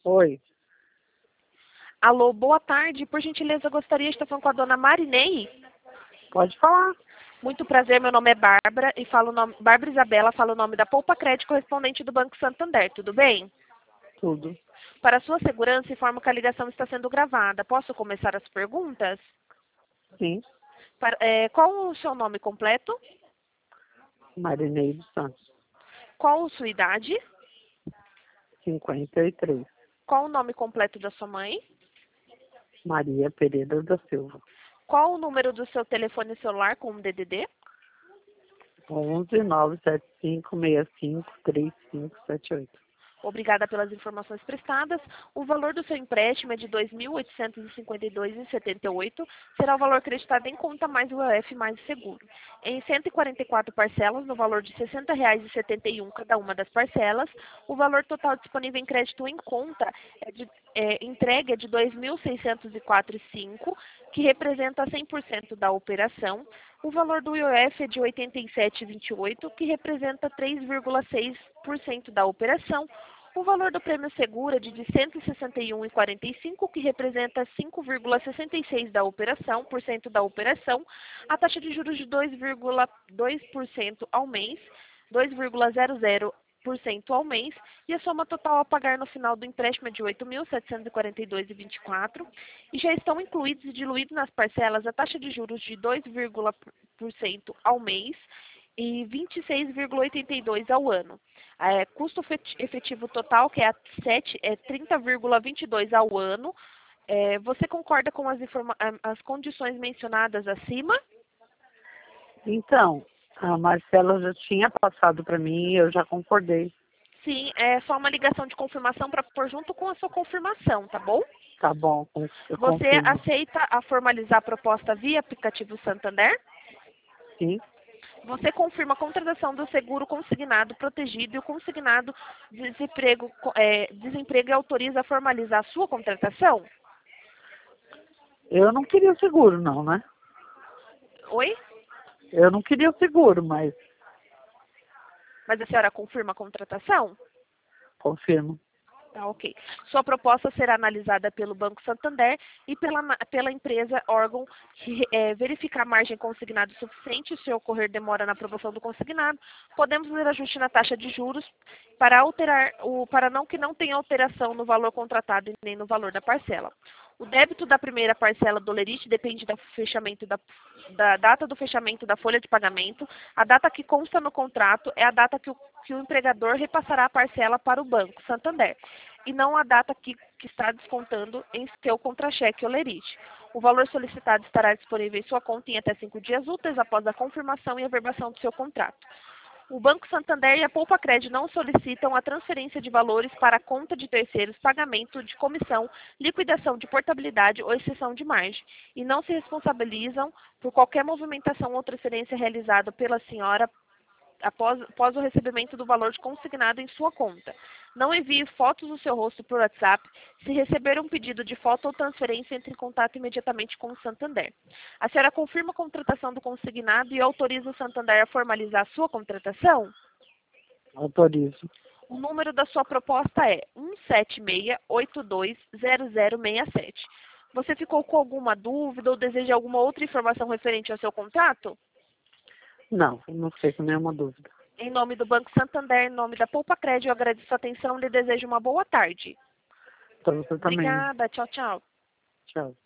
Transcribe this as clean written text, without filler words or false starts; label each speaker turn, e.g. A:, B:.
A: Oi,
B: Alô, boa tarde. Por gentileza, gostaria de estar falando com a dona Marinei.
A: pode falar.
B: Muito prazer, meu nome é Bárbara e falo o nome, Bárbara Isabela, falo o nome da Poupa Crédito correspondente do Banco Santander, tudo bem?
A: Tudo.
B: Para sua segurança, informo que a ligação está sendo gravada. Posso começar as perguntas?
A: Sim,
B: Qual o seu nome completo?
A: Marinei dos Santos,
B: Qual a sua idade?
A: 53.
B: Qual o nome completo da sua mãe?
A: Maria Pereira da Silva.
B: Qual o número do seu telefone celular com o DDD?
A: 11-975-65-3578.
B: Obrigada pelas informações prestadas. O valor do seu empréstimo é de R$ 2.852,78. Será o valor acreditado em conta mais o UF mais o seguro. Em 144 parcelas, no valor de R$ 60,71 cada uma das parcelas, o valor total disponível em crédito em conta entregue é de R$ 2.604,05, que representa 100% da operação. O valor do IOF é de R$ 87,28, que representa 3,6% da operação. O valor do prêmio seguro é de R$ 161,45, que representa 5,66% da operação. A taxa de juros de 2,2% ao mês, 2,00% ao mês, e a soma total a pagar no final do empréstimo é de R$ 8.742,24. E já estão incluídos e diluídos nas parcelas a taxa de juros de 2,% ao mês e 26,82 ao ano. Custo efetivo total, que é 30,22 ao ano. Você concorda com as condições mencionadas acima?
A: Então, a Marcela já tinha passado para mim e eu já concordei.
B: Sim, é só uma ligação de confirmação para pôr junto com a sua confirmação, tá bom?
A: Tá bom, eu
B: Você
A: confirmo.
B: aceita a formalizar a proposta via aplicativo Santander?
A: Sim,
B: Você confirma a contratação do seguro consignado protegido e o consignado desemprego e autoriza a formalizar a sua contratação?
A: eu não queria o seguro não, né?
B: Oi?
A: Eu não queria o seguro, mas
B: Mas a senhora confirma a contratação?
A: confirmo.
B: Tá, ok. Sua proposta será analisada pelo Banco Santander e pela empresa órgão que verificar a margem consignada suficiente. Se ocorrer demora na aprovação do consignado, podemos fazer ajuste na taxa de juros para que não tenha alteração no valor contratado e nem no valor da parcela. O débito da primeira parcela do lerite depende do fechamento da data do fechamento da folha de pagamento. A data que consta no contrato é a data que o empregador repassará a parcela para o Banco Santander, e não a data que está descontando em seu contra-cheque ou lerite. O valor solicitado estará disponível em sua conta em até 5 dias úteis após a confirmação e averbação do seu contrato. O Banco Santander e a Poupa Crédito não solicitam a transferência de valores para a conta de terceiros, pagamento de comissão, liquidação de portabilidade ou exceção de margem, e não se responsabilizam por qualquer movimentação ou transferência realizada pela senhora após o recebimento do valor consignado em sua conta. Não envie fotos do seu rosto por WhatsApp. Se receber um pedido de foto ou transferência, entre em contato imediatamente com o Santander. A senhora confirma a contratação do consignado e autoriza o Santander a formalizar a sua contratação?
A: Autorizo.
B: O número da sua proposta é 176820067. Você ficou com alguma dúvida ou deseja alguma outra informação referente ao seu contrato?
A: Não, não fiquei com nenhuma dúvida.
B: Em nome do Banco Santander, em nome da Poupa Crédito, eu agradeço a atenção e lhe desejo uma boa tarde.
A: Para você também.
B: Obrigada. Tchau, tchau.
A: Tchau.